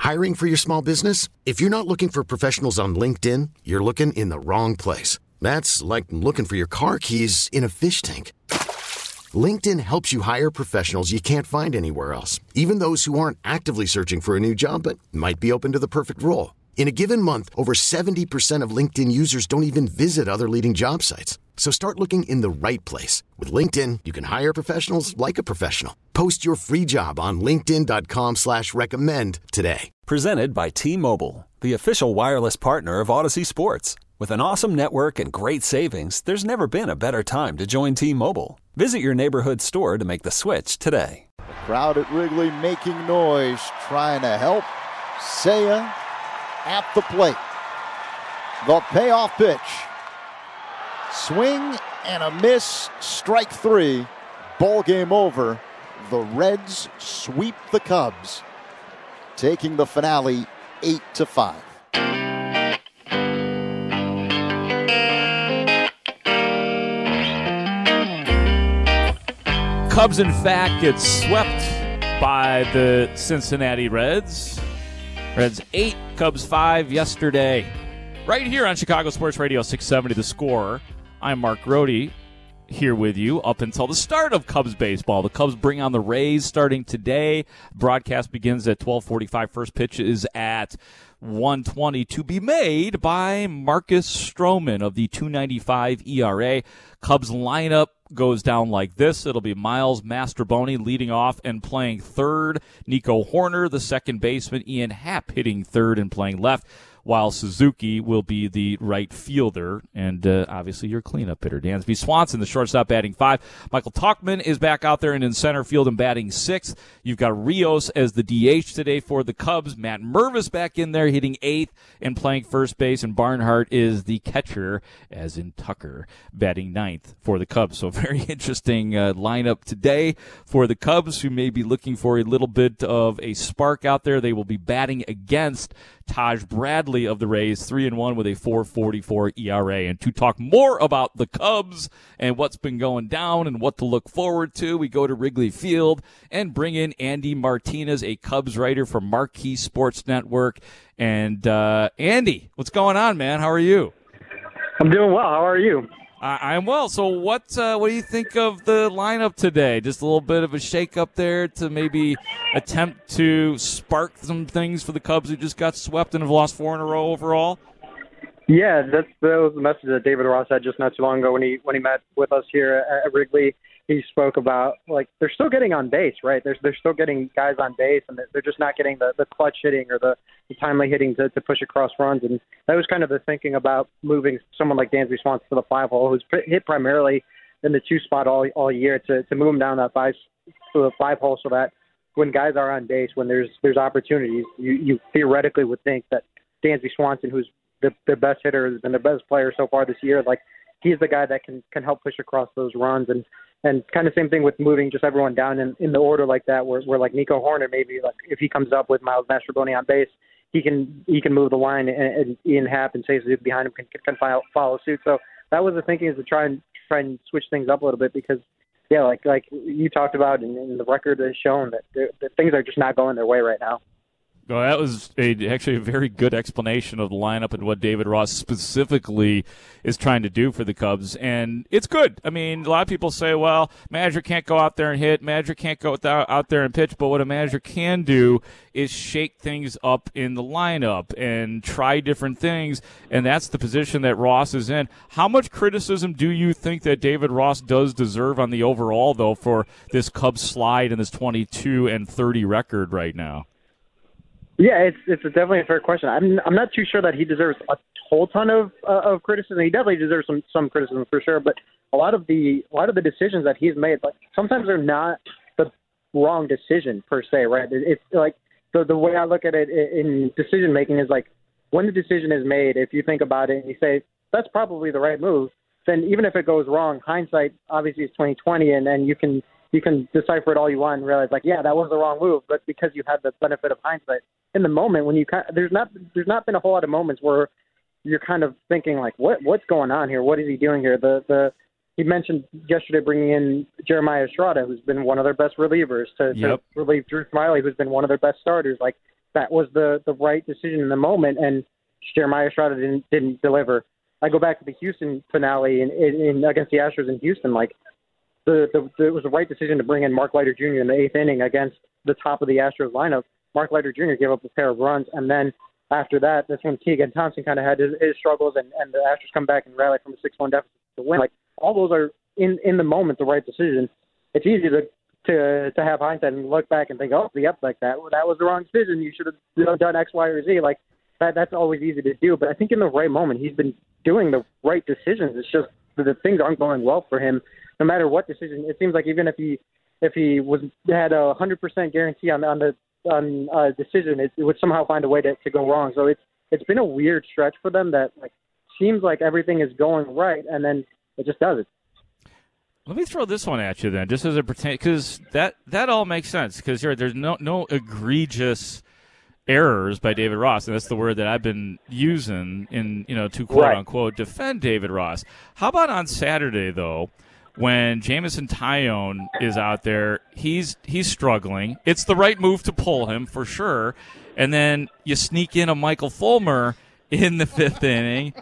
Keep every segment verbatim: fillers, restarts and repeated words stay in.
Hiring for your small business? If you're not looking for professionals on LinkedIn, you're looking in the wrong place. That's like looking for your car keys in a fish tank. LinkedIn helps you hire professionals you can't find anywhere else, even those who aren't actively searching for a new job but might be open to the perfect role. In a given month, over seventy percent of LinkedIn users don't even visit other leading job sites. So start looking in the right place. With LinkedIn, you can hire professionals like a professional. Post your free job on linkedin dot com slash recommend today. Presented by T-Mobile, the official wireless partner of Odyssey Sports. With an awesome network and great savings, there's never been a better time to join T-Mobile. Visit your neighborhood store to make the switch today. The crowd at Wrigley making noise, trying to help Seiya at the plate. The payoff pitch. Swing and a miss, strike three. Ball game over. The Reds sweep the Cubs, taking the finale eight to five. Cubs, in fact, get swept by the Cincinnati Reds. Reds eight, Cubs five yesterday. Right here on Chicago Sports Radio six seventy The Score. I'm Mark Grody here with you up until the start of Cubs baseball. The Cubs bring on the Rays starting today. Broadcast begins at twelve forty-five. First pitch is at one twenty to be made by Marcus Stroman of the two ninety-five E R A. Cubs lineup goes down like this. It'll be Miles Mastrobuoni leading off and playing third. Nico Hoerner, the second baseman. Ian Happ hitting third and playing left, while Suzuki will be the right fielder and uh, obviously your cleanup hitter. Dansby Swanson, the shortstop, batting five. Michael Tuchman is back out there and in center field and batting sixth. You've got Rios as the D H today for the Cubs. Matt Mervis back in there hitting eighth and playing first base, and Barnhart is the catcher, as in Tucker, batting ninth for the Cubs. So very interesting uh, lineup today for the Cubs, who may be looking for a little bit of a spark out there. They will be batting against Taj Bradley of the Rays, three and one with a four forty-four E R A. And to talk more about the Cubs and what's been going down and what to look forward to, we go to Wrigley Field and bring in Andy Martinez, a Cubs writer for Marquee Sports Network. And uh, Andy, what's going on, man? How are you? I'm doing well. How are you? I- I'm well. So what uh, what do you think of the lineup today? Just a little bit of a shake-up there to maybe attempt to spark some things for the Cubs who just got swept and have lost four in a row overall? Yeah, that's, that was the message that David Ross had just not too long ago when he when he met with us here at Wrigley. He spoke about, like, they're still getting on base, right? They're, they're still getting guys on base, and they're just not getting the, the clutch hitting or the, the timely hitting to, to push across runs. And that was kind of the thinking about moving someone like Dansby Swanson to the five hole, who's hit primarily in the two spot all all year, to, to move him down that five to the five hole, so that when guys are on base, when there's there's opportunities, you, you theoretically would think that Dansby Swanson, who's the, the best hitter, has been the best player so far this year, like, he's the guy that can, can help push across those runs. And And kind of same thing with moving just everyone down in, in the order like that, where, where like Nico Hoerner, maybe like if he comes up with Miles Mastrobuoni on base, he can he can move the line, and, and Ian Happ and Seiya Suzuki behind him can, can follow, follow suit. So that was the thinking, is to try and try and switch things up a little bit, because yeah, like like you talked about, and, and the record has shown that, that things are just not going their way right now. Well, that was a, actually a very good explanation of the lineup and what David Ross specifically is trying to do for the Cubs. And it's good. I mean, a lot of people say, well, manager can't go out there and hit, manager can't go out there and pitch, but what a manager can do is shake things up in the lineup and try different things, and that's the position that Ross is in. How much criticism do you think that David Ross does deserve on the overall, though, for this Cubs slide and this twenty-two and thirty record right now? Yeah, it's it's definitely a fair question. I'm I'm not too sure that he deserves a whole ton of uh, of criticism. He definitely deserves some, some criticism for sure. But a lot of the a lot of the decisions that he's made, like, sometimes they're not the wrong decision per se, right? It, it's like the the way I look at it in decision making is like, when the decision is made, if you think about it and you say that's probably the right move, then even if it goes wrong, hindsight obviously is twenty twenty, and then you can you can decipher it all you want and realize, like, yeah, that was the wrong move, but because you had the benefit of hindsight. In the moment, when you kind of, there's not there's not been a whole lot of moments where you're kind of thinking, like, what what's going on here? What is he doing here? The the he mentioned yesterday bringing in Jeremiah Estrada, who's been one of their best relievers, to, yep. to relieve Drew Smyly, who's been one of their best starters. Like, that was the, the right decision in the moment, and Jeremiah Estrada didn't didn't deliver. I go back to the Houston finale in, in, in against the Astros in Houston. Like the, the, the it was the right decision to bring in Mark Leiter Junior in the eighth inning against the top of the Astros lineup. Mark Leiter Junior gave up a pair of runs, and then after that, that's when Keegan Thompson kind of had his, his struggles, and, and the Astros come back and rally from a six one deficit to win. Like all those are in, in the moment the right decision. It's easy to to to have hindsight and look back and think, oh, yep, like that that was the wrong decision. You should have done X, Y, or Z. Like that that's always easy to do. But I think in the right moment, he's been doing the right decisions. It's just that the things aren't going well for him, no matter what decision. It seems like even if he if he was had a hundred percent guarantee on on the on a decision, it, it would somehow find a way to, to go wrong. So it's it's been a weird stretch for them that like seems like everything is going right, and then it just doesn't. Let me throw this one at you then, just as it pertains, because that, that all makes sense, because there's no no egregious errors by David Ross, and that's the word that I've been using in, you know, to quote-unquote defend David Ross. How about on Saturday, though, when Jameson Taillon is out there, he's he's struggling. It's the right move to pull him, for sure, and then you sneak in a Michael Fulmer in the fifth inning,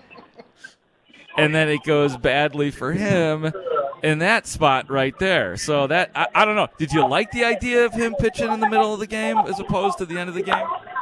and then it goes badly for him in that spot right there. So that, I, I don't know. Did you like the idea of him pitching in the middle of the game as opposed to the end of the game?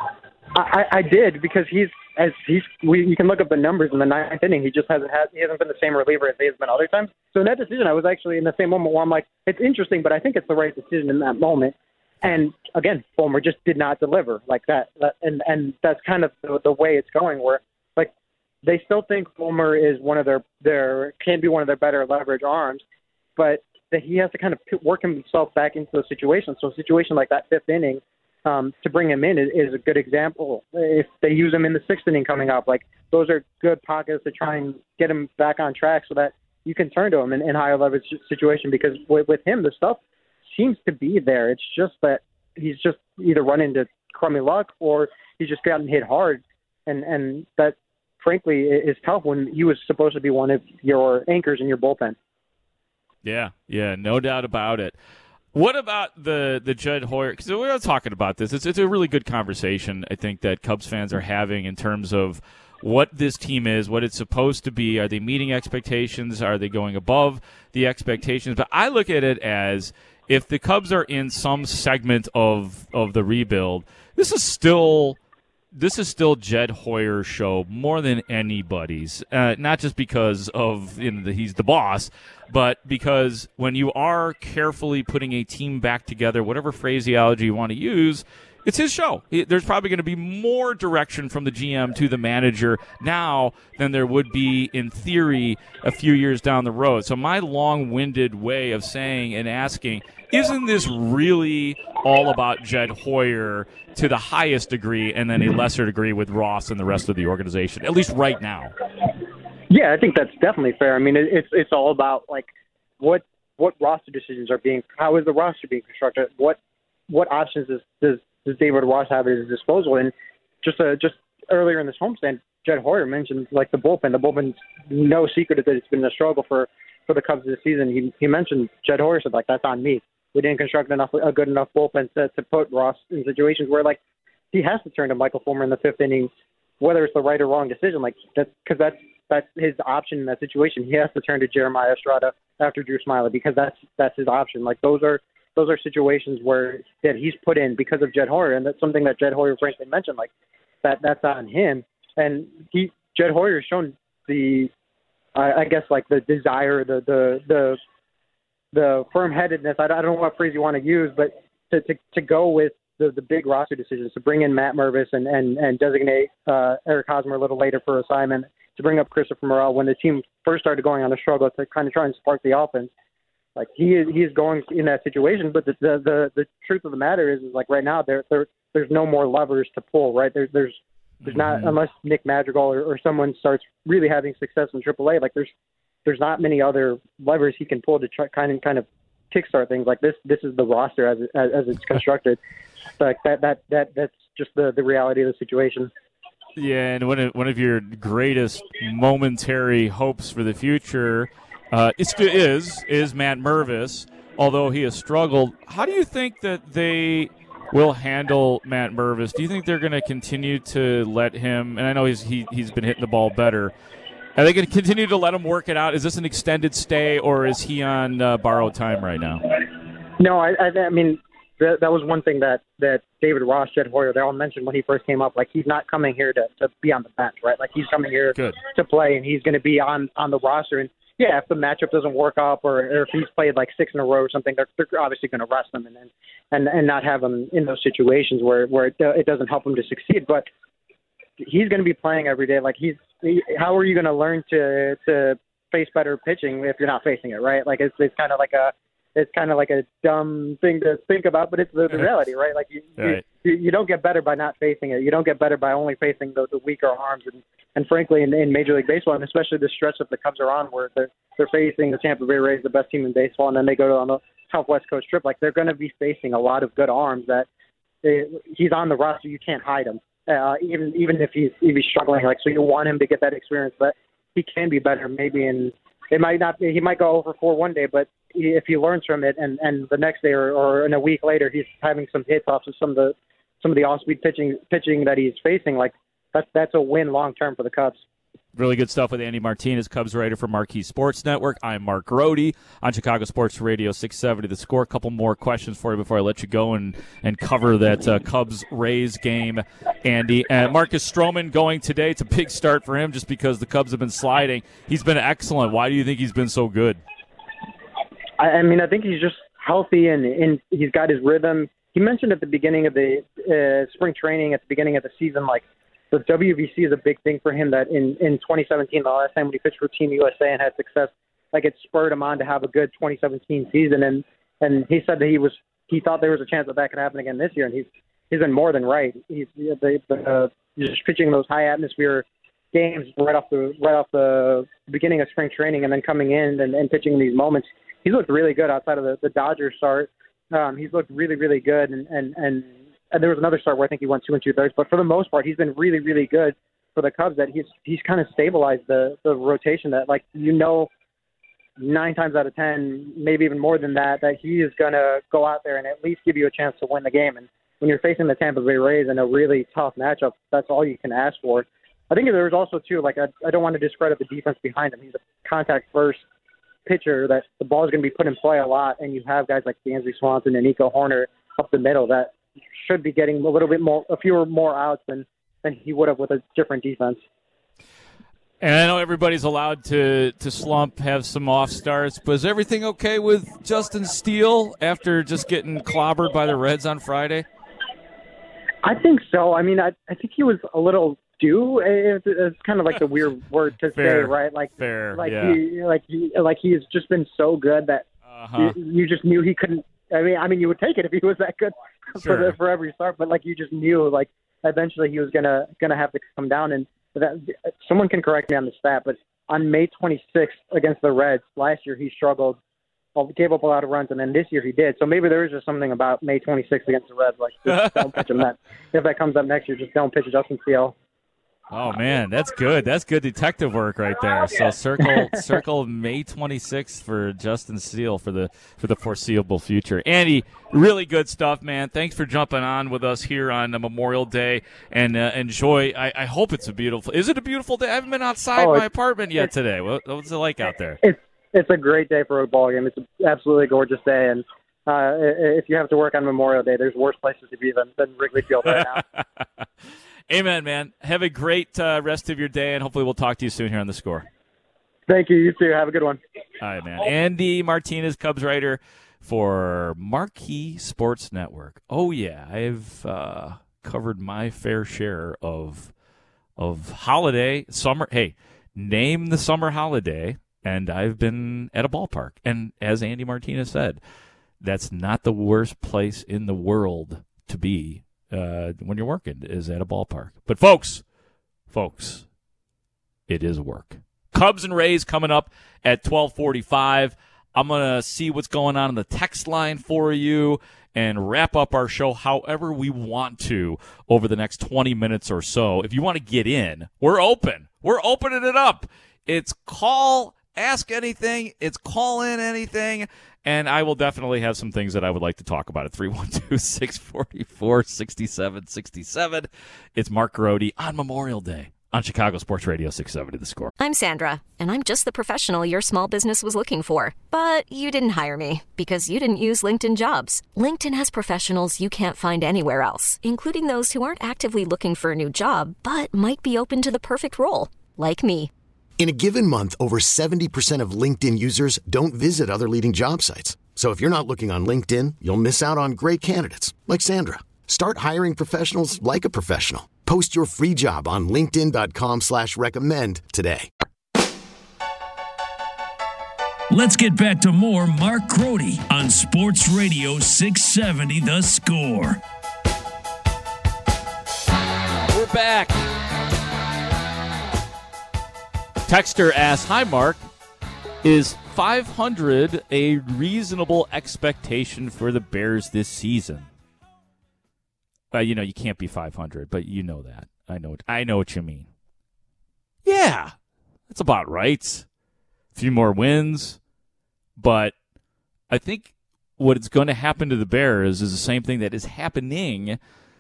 I, I did, because he's as he's we you can look up the numbers in the ninth inning. He just hasn't had he hasn't been the same reliever as he has been other times. So in that decision, I was actually in the same moment where I'm like, it's interesting, but I think it's the right decision in that moment. And again, Fulmer just did not deliver like that, that and and that's kind of the, the way it's going. Where like they still think Fulmer is one of their their can be one of their better leverage arms, but that he has to kind of work himself back into the situation. So a situation like that fifth inning, um, to bring him in is, is a good example. If they use him in the sixth inning coming up, like those are good pockets to try and get him back on track so that you can turn to him in, in higher leverage situation. Because with, with him, the stuff seems to be there. It's just that he's just either run into crummy luck or he's just gotten hit hard, and and that frankly is tough when he was supposed to be one of your anchors in your bullpen. Yeah, yeah, no doubt about it. What about the the Jed Hoyer? Because we were talking about this. It's it's a really good conversation, I think, that Cubs fans are having in terms of what this team is, what it's supposed to be. Are they meeting expectations? Are they going above the expectations? But I look at it as if the Cubs are in some segment of of the rebuild, this is still this is still Jed Hoyer's show more than anybody's. Uh, not just because of you know, the, he's the boss, but because when you are carefully putting a team back together, whatever phraseology you want to use, it's his show. There's probably going to be more direction from the G M to the manager now than there would be, in theory, a few years down the road. So my long-winded way of saying and asking, isn't this really all about Jed Hoyer to the highest degree and then a lesser degree with Ross and the rest of the organization, at least right now? Yeah, I think that's definitely fair. I mean, it, it's it's all about, like, what what roster decisions are being – how is the roster being constructed? What what options does, does does David Ross have at his disposal? And just uh, just earlier in this homestand, Jed Hoyer mentioned, like, the bullpen. The bullpen's no secret that it's been a struggle for, for the Cubs this season. He he mentioned, Jed Hoyer said, like, that's on me. We didn't construct enough a good enough bullpen to, to put Ross in situations where, like, he has to turn to Michael Fulmer in the fifth inning, whether it's the right or wrong decision. Like, that's because that's that's his option in that situation. He has to turn to Jeremiah Estrada after Drew Smyly because that's that's his option. Like, those are those are situations where that he's put in because of Jed Hoyer, and that's something that Jed Hoyer frankly mentioned. Like, that that's on him, and he Jed Hoyer has shown the, uh, I guess, like the desire, the the the the firm-headedness. I don't know what phrase you want to use, but to to, to go with the, the big roster decisions, to bring in Matt Mervis and and, and designate uh, Eric Hosmer a little later for assignment, to bring up Christopher Morel when the team first started going on a struggle to kind of try and spark the offense. Like, he is he is going in that situation, but the the the, the truth of the matter is, is like right now there there there's no more levers to pull. Right there's there's there's not, unless Nick Madrigal or, or someone starts really having success in triple A. Like, there's there's not many other levers he can pull to try kind of kind of kickstart things. Like, this this is the roster as it, as, as it's constructed. Like that that that that's just the the reality of the situation. Yeah, and one of, one of your greatest momentary hopes for the future uh, is, is is Matt Mervis, although he has struggled. How do you think that they will handle Matt Mervis. Do you think they're going to continue to let him, and I know he's he, he's been hitting the ball better, are they going to continue to let him work it out? Is this an extended stay, or is he on uh, borrowed time right now? No, I, I, I mean, that, that was one thing that, that David Ross, Jed Hoyer, they all mentioned when he first came up. Like, he's not coming here to, to be on the bench, right? Like, he's coming here Good. to play, and he's going to be on, on the roster. And, yeah, if the matchup doesn't work up or, or if he's played, like, six in a row or something, they're, they're obviously going to rest him and, and and not have him in those situations where, where it, it doesn't help him to succeed. But he's going to be playing every day. Like, he's he, how are you going to learn to to face better pitching if you're not facing it, right? Like, it's it's kind of like a it's kind of like a dumb thing to think about, but it's the, the reality, right? Like, you, right. you you don't get better by not facing it. You don't get better by only facing the, the weaker arms. And, and frankly, in, in Major League Baseball, and especially the stretch that the Cubs are on, where they're they're facing the Tampa Bay Rays, the best team in baseball, and then they go on the Southwest Coast trip. Like, they're going to be facing a lot of good arms that they, he's on the roster. You can't hide him. Uh, even even if he's if he's struggling, like, so you want him to get that experience, but he can be better. Maybe in it might not be, he might go over four one day, but he, if he learns from it, and, and the next day or, or in a week later, he's having some hits off of some of the some of the off speed pitching pitching that he's facing, like that's that's a win long term for the Cubs. Really good stuff with Andy Martinez, Cubs writer for Marquee Sports Network. I'm Mark Grody on Chicago Sports Radio six seventy The Score. A couple more questions for you before I let you go and, and cover that uh, Cubs-Rays game, Andy. Uh, Marcus Stroman going today. It's a big start for him just because the Cubs have been sliding. He's been excellent. Why do you think he's been so good? I, I mean, I think he's just healthy and, and he's got his rhythm. He mentioned at the beginning of the uh, spring training, at the beginning of the season, like, the W B C is a big thing for him, that in, in twenty seventeen, the last time when he pitched for Team U S A and had success, like, it spurred him on to have a good twenty seventeen season. And, and he said that he was he thought there was a chance that that could happen again this year, and he's he's been more than right. He's the, the, uh, just pitching those high atmosphere games right off the right off the beginning of spring training, and then coming in and, and pitching in these moments. He's looked really good outside of the, the Dodgers start. Um, he's looked really, really good, and and and. And there was another start where I think he went two and two thirds, but for the most part, he's been really, really good for the Cubs. That he's he's kind of stabilized the the rotation. That, like, you know, nine times out of ten, maybe even more than that, that he is gonna go out there and at least give you a chance to win the game. And when you're facing the Tampa Bay Rays in a really tough matchup, that's all you can ask for. I think there's also too, like, I, I don't want to discredit the defense behind him. He's a contact first pitcher that the ball is going to be put in play a lot, and you have guys like Dansby Swanson and Nico Horner up the middle that should be getting a little bit more, a few more outs than, than he would have with a different defense. And I know everybody's allowed to, to slump, have some off starts, but is everything okay with Justin Steele after just getting clobbered by the Reds on Friday? I think so. I mean, I, I think he was a little due. It's, it's kind of like the weird word to Fair. say, right? Like, Fair, like yeah. he, like he, like he's just been so good that uh-huh. you, you just knew he couldn't. I mean, I mean, you would take it if he was that good Sure. for the, for every start, but like you just knew, like eventually he was gonna gonna have to come down. And that, someone can correct me on the stat, but on May twenty-sixth against the Reds last year, he struggled, well, gave up a lot of runs, and then this year he did. So maybe there is just something about May twenty-sixth against the Reds, like just don't pitch him that. If that comes up next year, just don't pitch Justin Steele. Oh, man, that's good. That's good detective work right there. So circle circle May twenty-sixth for Justin Steele for the for the foreseeable future. Andy, really good stuff, man. Thanks for jumping on with us here on uh, Memorial Day, and uh, enjoy. I, I hope it's a beautiful. Is it a beautiful day? I haven't been outside oh, my apartment yet today. What, what's it like out there? It's it's a great day for a ball game. It's an absolutely gorgeous day, and uh, if you have to work on Memorial Day, there's worse places to be than, than Wrigley Field right now. Amen, man. Have a great uh, rest of your day, and hopefully we'll talk to you soon here on The Score. Thank you. You too. Have a good one. All right, man. Andy Martinez, Cubs writer for Marquee Sports Network. Oh, yeah. I've uh, covered my fair share of of holiday, summer. Hey, name the summer holiday, and I've been at a ballpark. And as Andy Martinez said, that's not the worst place in the world to be. Uh, when you're working, is at a ballpark. But folks, folks, it is work. Cubs and Rays coming up at twelve forty-five. I'm going to see what's going on in the text line for you and wrap up our show however we want to over the next twenty minutes or so. If you want to get in, we're open. We're opening it up. It's call, ask anything. It's call in anything. And I will definitely have some things that I would like to talk about at three one two, six four four, six seven six seven. It's Mark Grote on Memorial Day on Chicago Sports Radio six seventy The Score. I'm Sandra, and I'm just the professional your small business was looking for. But you didn't hire me because you didn't use LinkedIn Jobs. LinkedIn has professionals you can't find anywhere else, including those who aren't actively looking for a new job, but might be open to the perfect role, like me. In a given month, over seventy percent of LinkedIn users don't visit other leading job sites. So if you're not looking on LinkedIn, you'll miss out on great candidates like Sandra. Start hiring professionals like a professional. Post your free job on linkedin.com slash recommend today. Let's get back to more Mark Grote on Sports Radio six seventy The Score. We're back. Texter asks, hi, Mark. Is five hundred a reasonable expectation for the Bears this season? Uh, you know, you can't be five hundred, but you know that. I know, I know what you mean. Yeah, that's about right. A few more wins. But I think what's going to happen to the Bears is the same thing that is happening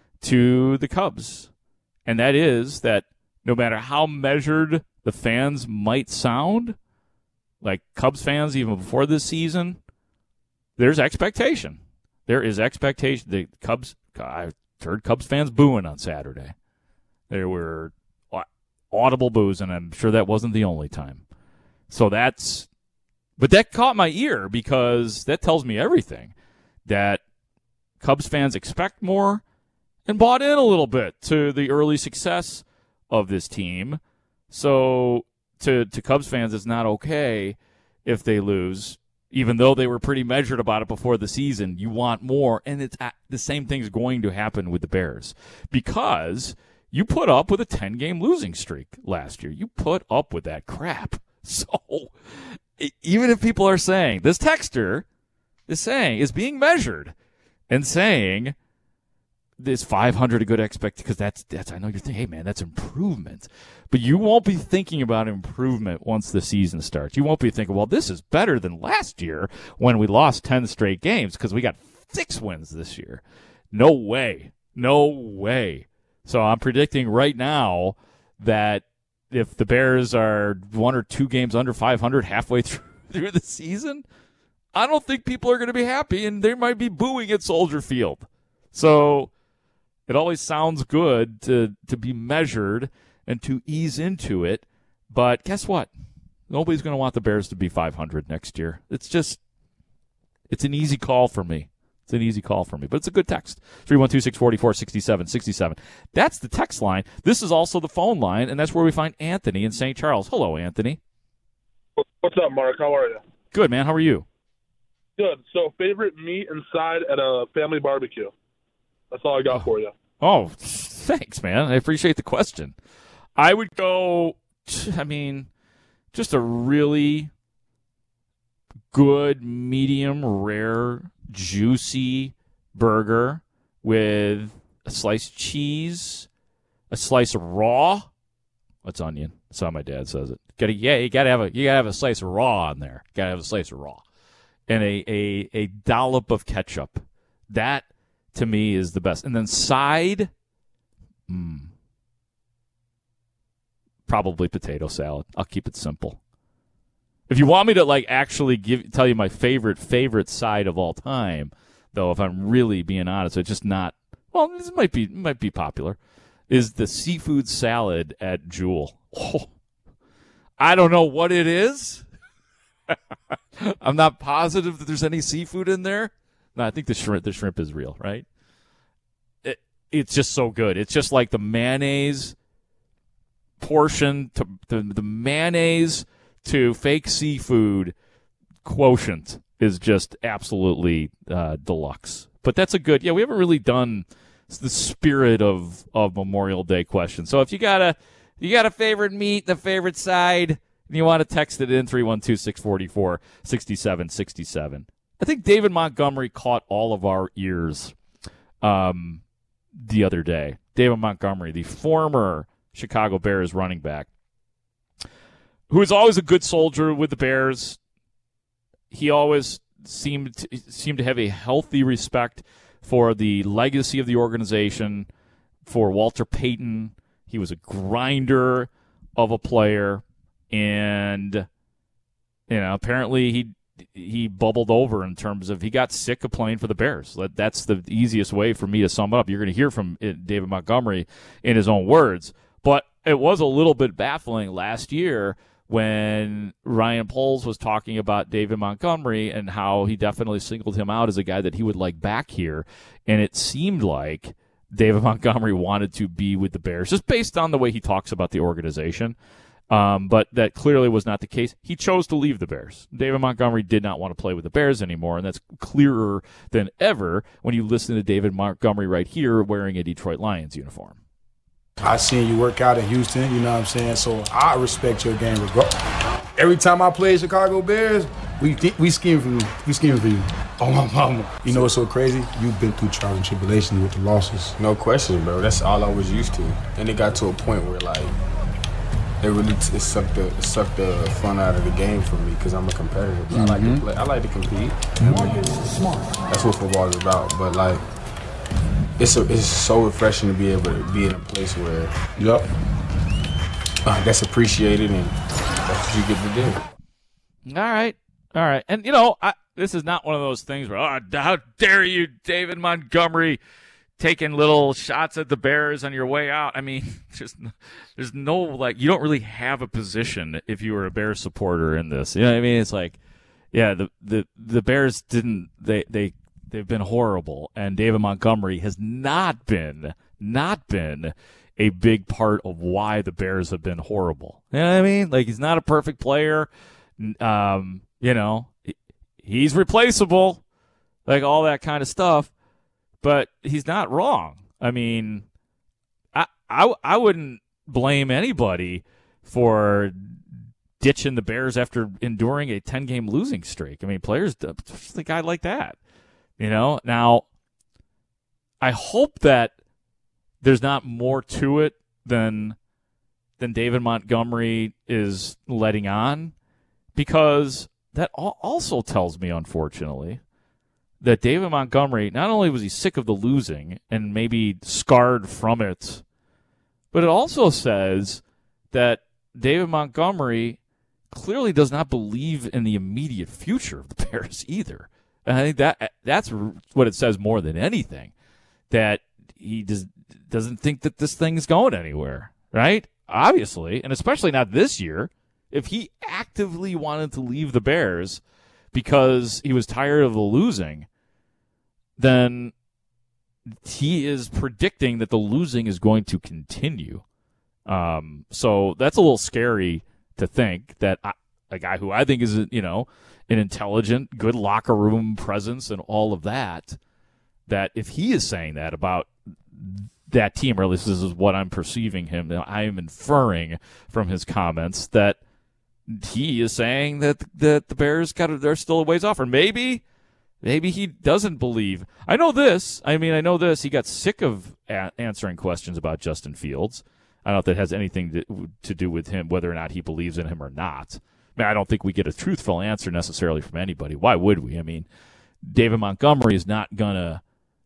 to the Cubs. And that is that no matter how measured the fans might sound, like Cubs fans even before this season, there's expectation. There is expectation. The Cubs, I heard Cubs fans booing on Saturday. There were audible boos, and I'm sure that wasn't the only time. So that's, but that caught my ear because that tells me everything. That Cubs fans expect more and bought in a little bit to the early success of this team. So to to Cubs fans, it's not okay if they lose, even though they were pretty measured about it before the season. You want more, and it's the same thing is going to happen with the Bears because you put up with a ten-game losing streak last year. You put up with that crap. So even if people are saying, this texter is saying, is being measured and saying, is five hundred a good expect? Because that's, that's, I know you're thinking, hey, man, that's improvement. But you won't be thinking about improvement once the season starts. You won't be thinking, well, this is better than last year when we lost ten straight games because we got six wins this year. No way. No way. So I'm predicting right now that if the Bears are one or two games under five hundred halfway through, through the season, I don't think people are going to be happy, and they might be booing at Soldier Field. So it always sounds good to, to be measured and to ease into it. But guess what? Nobody's going to want the Bears to be five hundred next year. It's just, it's an easy call for me. It's an easy call for me. But it's a good text. three one two, six four four, six seven six seven. That's the text line. This is also the phone line, and that's where we find Anthony in Saint Charles. Hello, Anthony. What's up, Mark? How are you? Good, man. How are you? Good. So, favorite meat inside at a family barbecue? That's all I got for you. Oh, thanks, man. I appreciate the question. I would go, I mean, just a really good, medium, rare, juicy burger with a slice of cheese, a slice of raw. What's onion? That's how my dad says it. Gotta, yeah, you gotta have a you gotta have a slice of raw on there. Gotta have a slice of raw, and a a a dollop of ketchup. That to me is the best. And then side, mm, probably potato salad. I'll keep it simple. If you want me to like actually give tell you my favorite favorite side of all time, though, if I'm really being honest, it's just not. Well, this might be might be popular. Is the seafood salad at Jewel? Oh, I don't know what it is. I'm not positive that there's any seafood in there. No, I think the shrimp the shrimp is real, right? It, it's just so good. It's just like the mayonnaise portion to the, the mayonnaise to fake seafood quotient is just absolutely uh, deluxe. But that's a good. Yeah, we haven't really done the spirit of, of Memorial Day questions. So if you got a you got a favorite meat, the favorite side, and you want to text it in three one two, six four four, six seven six seven. I think David Montgomery caught all of our ears um, the other day. David Montgomery, the former Chicago Bears running back, who is always a good soldier with the Bears. He always seemed to, seemed to have a healthy respect for the legacy of the organization, for Walter Payton. He was a grinder of a player, and you know, apparently he he bubbled over in terms of he got sick of playing for the Bears. That's the easiest way for me to sum it up. You're going to hear from David Montgomery in his own words, but it was a little bit baffling last year when Ryan Poles was talking about David Montgomery and how he definitely singled him out as a guy that he would like back here, and it seemed like David Montgomery wanted to be with the Bears just based on the way he talks about the organization. Um, but that clearly was not the case. He chose to leave the Bears. David Montgomery did not want to play with the Bears anymore, and that's clearer than ever when you listen to David Montgomery right here wearing a Detroit Lions uniform. I seen you work out in Houston, you know what I'm saying? So I respect your game. Every time I play Chicago Bears, we th- we scheme for you. We scheme for you. Oh, my mama. You know what's so crazy? You've been through trials and tribulations with the losses. No question, bro. That's all I was used to. And it got to a point where, like, it really it sucked the it sucked the fun out of the game for me because I'm a competitor. Mm-hmm. I like to play. I like to compete. Mm-hmm. That's what football is about. But like, it's a, it's so refreshing to be able to be in a place where yep uh, that's appreciated and that's what you get to do. All right, all right, and you know, I, this is not one of those things where oh, how dare you, David Montgomery, taking little shots at the Bears on your way out. I mean, just there's no, like, you don't really have a position if you were a Bears supporter in this. You know what I mean? It's like, yeah, the the, the Bears didn't, they, they, they've been horrible, and David Montgomery has not been, not been a big part of why the Bears have been horrible. You know what I mean? Like, he's not a perfect player. Um, you know, he's replaceable, like all that kind of stuff. But he's not wrong. I mean, I, I, I wouldn't blame anybody for ditching the Bears after enduring a ten-game losing streak. I mean, players, especially a guy like that. You know, now, I hope that there's not more to it than than David Montgomery is letting on, because that also tells me, unfortunately, that David Montgomery, not only was he sick of the losing and maybe scarred from it, but it also says that David Montgomery clearly does not believe in the immediate future of the Bears either. And I think that that's what it says more than anything, that he does, doesn't think that this thing's going anywhere, right? Obviously, and especially not this year. If he actively wanted to leave the Bears because he was tired of the losing, then he is predicting that the losing is going to continue. Um, so that's a little scary to think that I, a guy who I think is, you know, an intelligent, good locker room presence and all of that, that if he is saying that about that team, or at least this is what I'm perceiving him, I am inferring from his comments that he is saying that that the Bears got they're still a ways off, or maybe maybe he doesn't believe. I know this. I mean, I know this. He got sick of a- answering questions about Justin Fields. I don't know if that has anything to, to do with him, whether or not he believes in him or not. I mean, I don't think we get a truthful answer necessarily from anybody. Why would we? I mean, David Montgomery is not gonna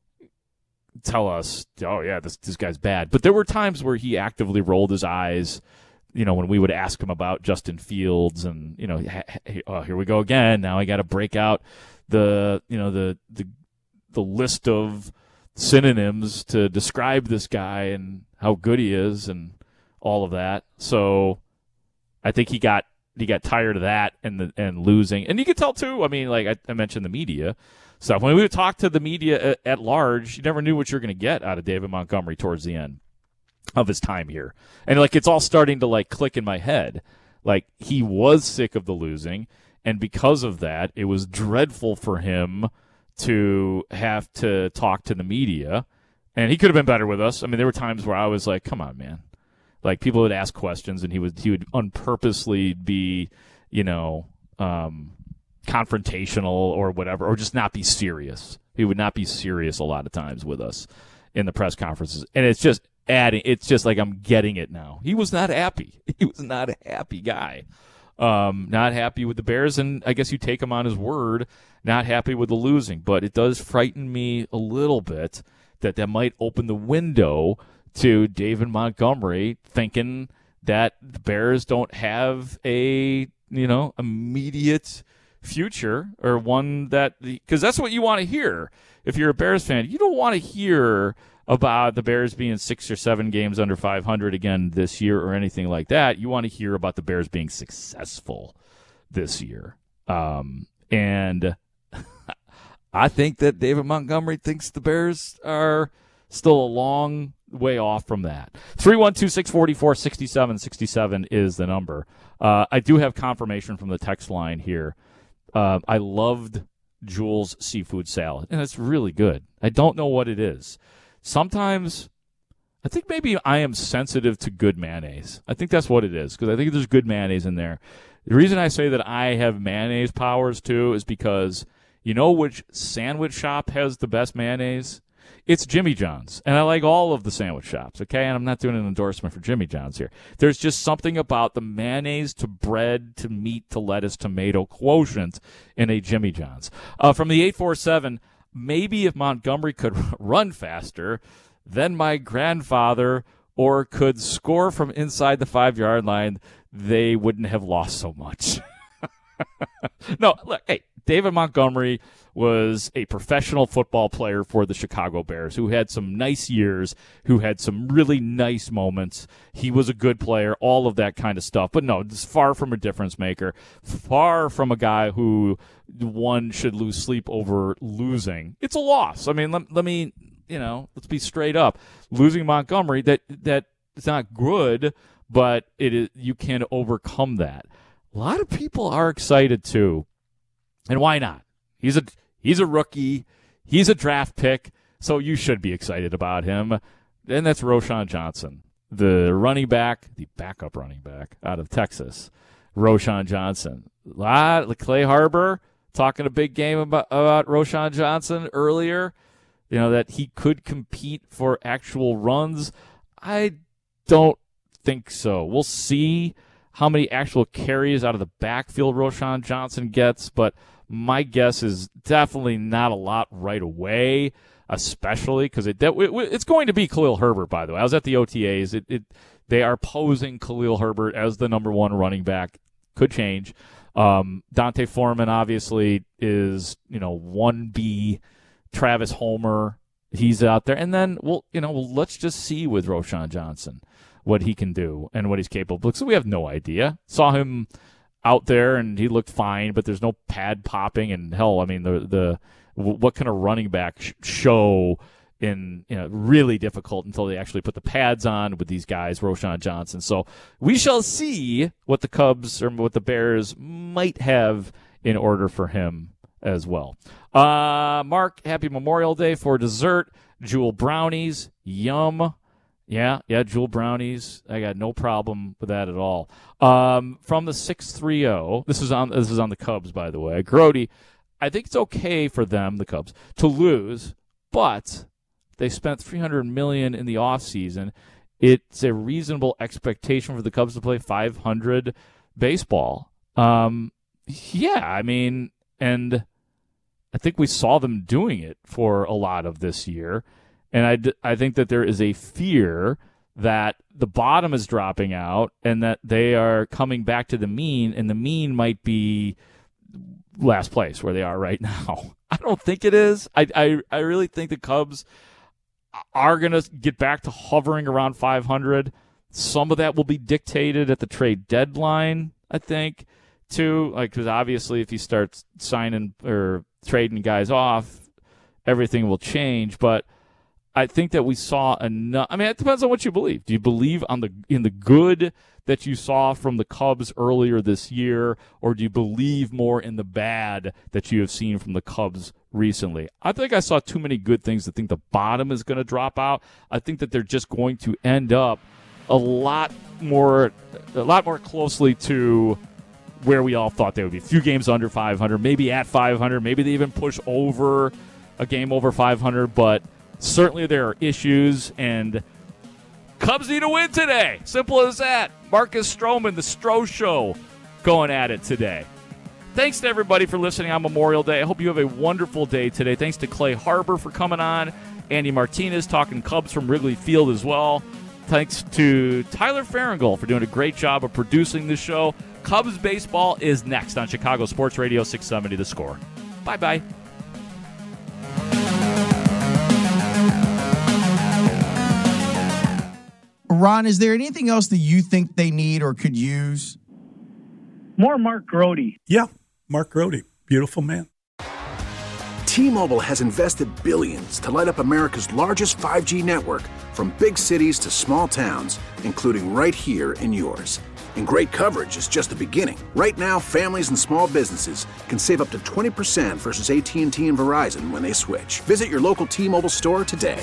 tell us, oh yeah, this this guy's bad. But there were times where he actively rolled his eyes, you know, when we would ask him about Justin Fields, and, you know, hey, oh, here we go again. Now I got to break out the, you know, the, the, the list of synonyms to describe this guy and how good he is and all of that. So I think he got, he got tired of that and the, and losing. And you could tell too, I mean, like I, I mentioned the media stuff. When we would talk to the media at, at large, you never knew what you're going to get out of David Montgomery towards the end of his time here. And like, it's all starting to like click in my head. Like, he was sick of the losing, and because of that, it was dreadful for him to have to talk to the media. And he could have been better with us. I mean, there were times where I was like, come on, man. Like, people would ask questions and he would he would unpurposely be, you know, um, confrontational or whatever, or just not be serious. He would not be serious a lot of times with us in the press conferences. And it's just adding, it's just like I'm getting it now. He was not happy. He was not a happy guy. Um, not happy with the Bears, and I guess you take him on his word, not happy with the losing. But it does frighten me a little bit that that might open the window to David Montgomery thinking that the Bears don't have a, you know, immediate future, or one that, because that's what you want to hear if you're a Bears fan. You don't want to hear about the Bears being six or seven games under five hundred again this year or anything like that. You want to hear about the Bears being successful this year. Um, and I think that David Montgomery thinks the Bears are still a long way off from that. three one two, six four four, six seven six seven is the number. Uh, I do have confirmation from the text line here. Uh, I loved Jules' seafood salad, and it's really good. I don't know what it is. Sometimes I think maybe I am sensitive to good mayonnaise. I think that's what it is, because I think there's good mayonnaise in there. The reason I say that I have mayonnaise powers, too, is because you know which sandwich shop has the best mayonnaise? It's Jimmy John's, and I like all of the sandwich shops, okay? And I'm not doing an endorsement for Jimmy John's here. There's just something about the mayonnaise to bread to meat to lettuce tomato quotient in a Jimmy John's. Uh, from the eight four seven, maybe if Montgomery could run faster, then my grandfather, or could score from inside the five-yard line, they wouldn't have lost so much. No, look, hey, David Montgomery was a professional football player for the Chicago Bears who had some nice years, who had some really nice moments. He was a good player, all of that kind of stuff. But no, it's far from a difference maker, far from a guy who one should lose sleep over losing. It's a loss. I mean, let, let me, you know, let's be straight up. Losing Montgomery, that that it's not good, but it is, you can overcome that. A lot of people are excited too. And why not? He's a he's a rookie. He's a draft pick, so you should be excited about him. And that's Roschon Johnson, the running back, the backup running back out of Texas. Roschon Johnson. A lot, Clay Harbor talking a big game about, about Roschon Johnson earlier, you know, that he could compete for actual runs. I don't think so. We'll see how many actual carries out of the backfield Roschon Johnson gets, but my guess is definitely not a lot right away, especially because it, it, it's going to be Khalil Herbert, by the way. I was at the O T As. It, it, they are posing Khalil Herbert as the number one running back. Could change. Um, Dante Foreman, obviously, is, you know, one B. Travis Homer, he's out there. And then, well, you know, well, let's just see with Roschon Johnson what he can do and what he's capable of. So we have no idea. Saw him out there and he looked fine, but there's no pad popping, and hell, I mean, the the what can a running back sh- show in, you know, really difficult until they actually put the pads on with these guys, Roschon Johnson. So we shall see what the Cubs or what the Bears might have in order for him as well. Uh, Mark, happy Memorial Day. For dessert, Jewel brownies, yum. Yeah, yeah, Jewel brownies. I got no problem with that at all. Um, from the six three zero, this is on this is on the Cubs, by the way. Grody, I think it's okay for them, the Cubs, to lose, but they spent three hundred million dollars in the offseason. It's a reasonable expectation for the Cubs to play five hundred baseball. Um, yeah, I mean, and I think we saw them doing it for a lot of this year. And I, d- I think that there is a fear that the bottom is dropping out and that they are coming back to the mean, and the mean might be last place where they are right now. I don't think it is. I, I, I really think the Cubs are going to get back to hovering around five hundred. Some of that will be dictated at the trade deadline, I think, too. Like, because obviously if you start signing or trading guys off, everything will change. But I think that we saw enough. I mean, it depends on what you believe. Do you believe on the in the good that you saw from the Cubs earlier this year, or do you believe more in the bad that you have seen from the Cubs recently? I think I saw too many good things to think the bottom is going to drop out. I think that they're just going to end up a lot more, a lot more closely to where we all thought they would be. A few games under five hundred, maybe at five hundred, maybe they even push over a game over five hundred, but certainly there are issues, and Cubs need a win today. Simple as that. Marcus Stroman, the Stro Show, going at it today. Thanks to everybody for listening on Memorial Day. I hope you have a wonderful day today. Thanks to Clay Harbor for coming on. Andy Martinez talking Cubs from Wrigley Field as well. Thanks to Tyler Farringold for doing a great job of producing this show. Cubs baseball is next on Chicago Sports Radio six seventy The Score. Bye-bye. Ron, is there anything else that you think they need or could use? More Mark Grody. Yeah, Mark Grody. Beautiful man. T-Mobile has invested billions to light up America's largest five G network, from big cities to small towns, including right here in yours. And great coverage is just the beginning. Right now, families and small businesses can save up to twenty percent versus A T and T and Verizon when they switch. Visit your local T-Mobile store today.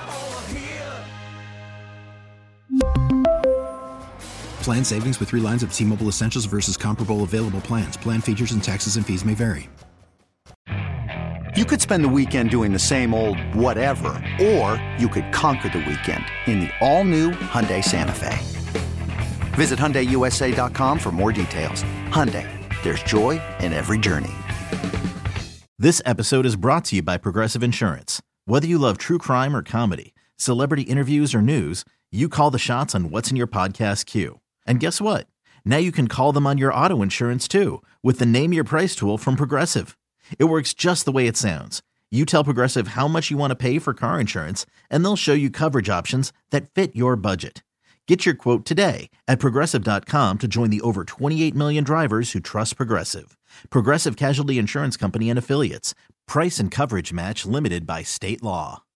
Plan savings with three lines of T-Mobile Essentials versus comparable available plans. Plan features and taxes and fees may vary. You could spend the weekend doing the same old whatever, or you could conquer the weekend in the all-new Hyundai Santa Fe. Visit Hyundai U S A dot com for more details. Hyundai, there's joy in every journey. This episode is brought to you by Progressive Insurance. Whether you love true crime or comedy, celebrity interviews or news, you call the shots on what's in your podcast queue. And guess what? Now you can call them on your auto insurance too with the Name Your Price tool from Progressive. It works just the way it sounds. You tell Progressive how much you want to pay for car insurance, and they'll show you coverage options that fit your budget. Get your quote today at Progressive dot com to join the over twenty-eight million drivers who trust Progressive. Progressive Casualty Insurance Company and Affiliates. Price and coverage match limited by state law.